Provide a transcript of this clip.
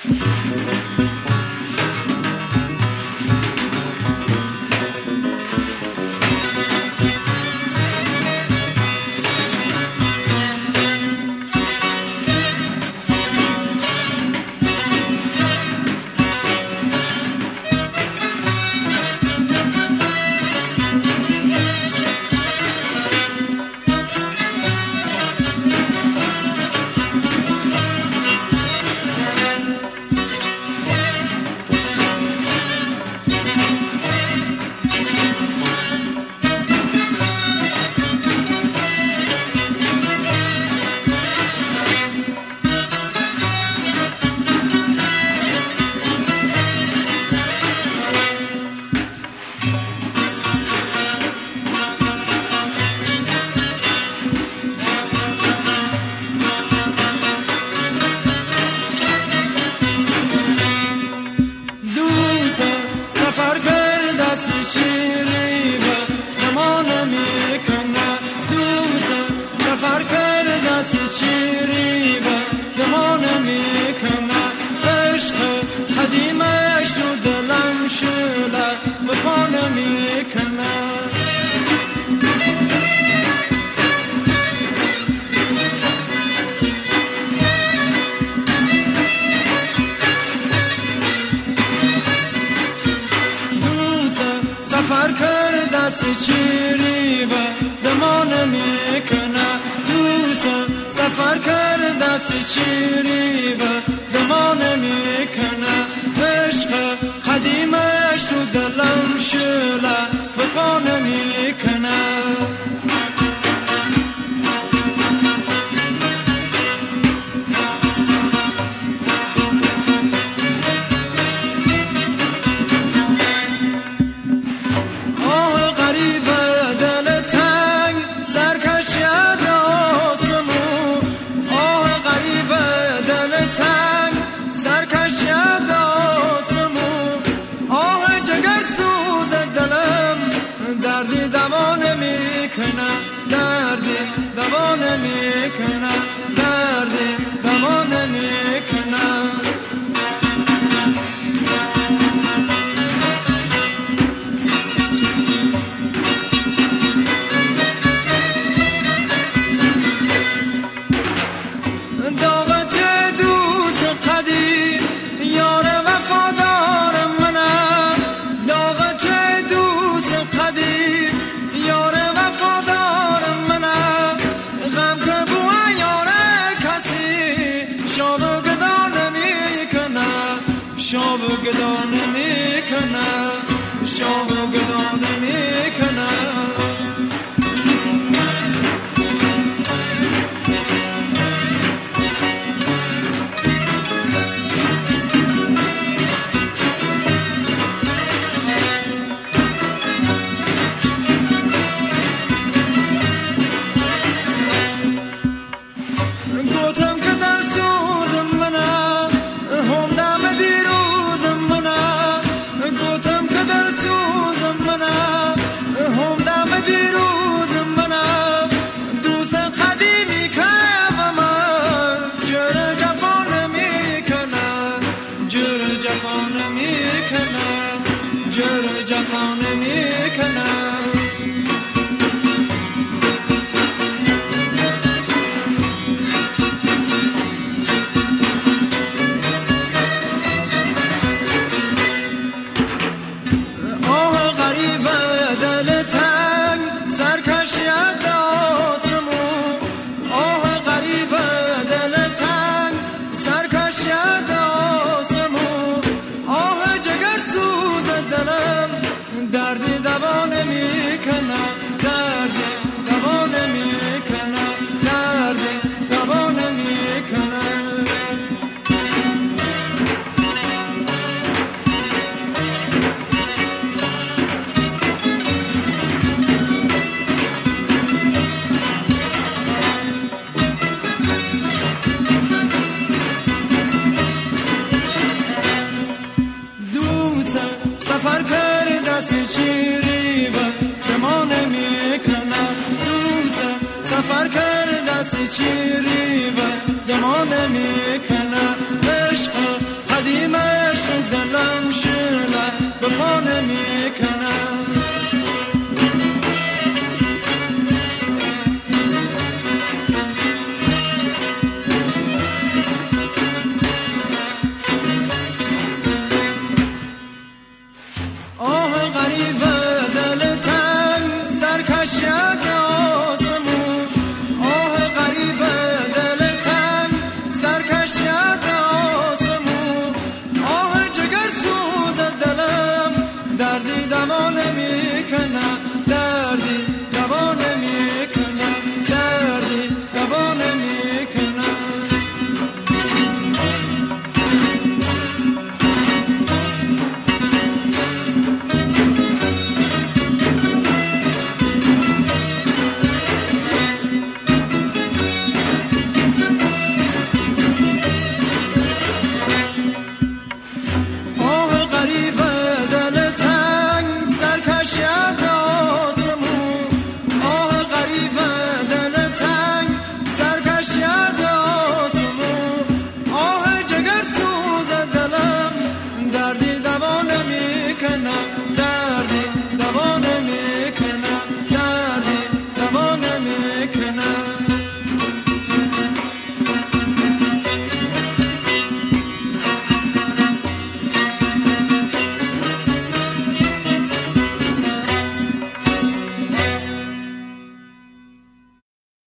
سفر کرد دست شیری و دما نمیکنه دوستم سفر کرد دست شیری و دما نمیکنه عشق قدیمش تو دلم شله وفا نمیکنه دردی دوا نمیکنه دردی دوا نمیکنه دردی دوا نمیکنه دعوت دوست قدیم یار وفادار منم دعوت دوست قدیم یار وفادار منم غم که بو یار کسی شاب گدا نمیکنه شاب گدا نمیکنه شاب گدا نمیکنه دردی دوا نمیکنه دردی دوا نمیکنه دردی دوا نمیکنه دوست سفر کرد دست شیری و دما نمیکنه دوست سفر کرد دست شیری